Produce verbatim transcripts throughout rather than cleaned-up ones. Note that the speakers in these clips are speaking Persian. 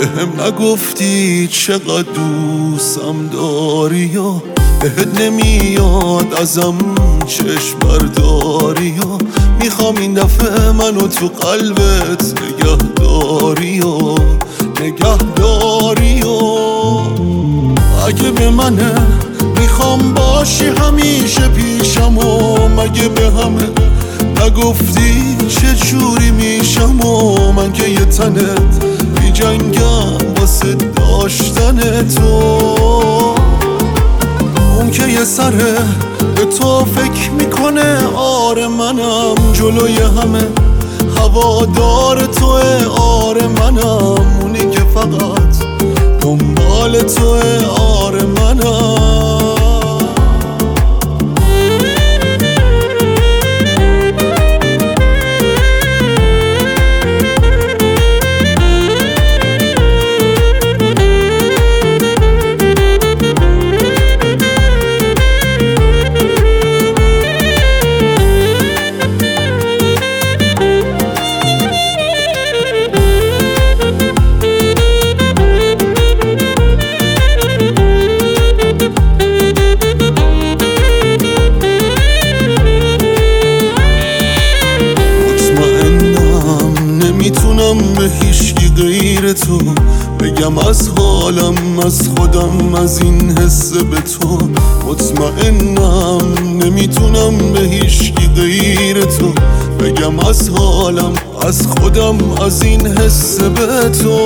بهم نگفتی چقدر دوستم داری یا بهت نمیاد ازم چشم برداری یا میخوام این دفعه منو تو قلبت نگه داری یا نگه داری یا اگه به منه میخوام باشی همیشه پیشم و مگه به همه نگفتی چه جوری میشم و من که یه تنت بی جنگم واسه داشتن تو اون که یه سره به تو فکر میکنه آره منم جلوی همه هوادار توه آره منم اونی که فقط دنبال توه آره منم میتونم به هیچکی غیر تو بگم از حالم از خودم از این حس به تو مطمئنم نمیتونم به هیچکی غیر تو بگم از حالم از خودم از این حس به تو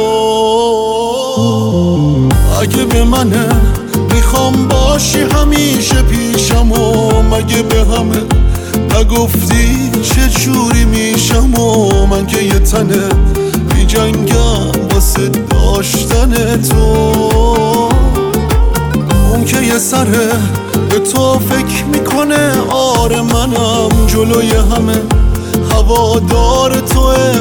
اگه به منه میخوام باشی همیشه پیشم و مگه به همه نگفتی چه جوری میشم و من که یه تنه بی جنگم واسه داشتن تو اون که یه سره به تو فکر میکنه آره منم جلوی همه هوادار توه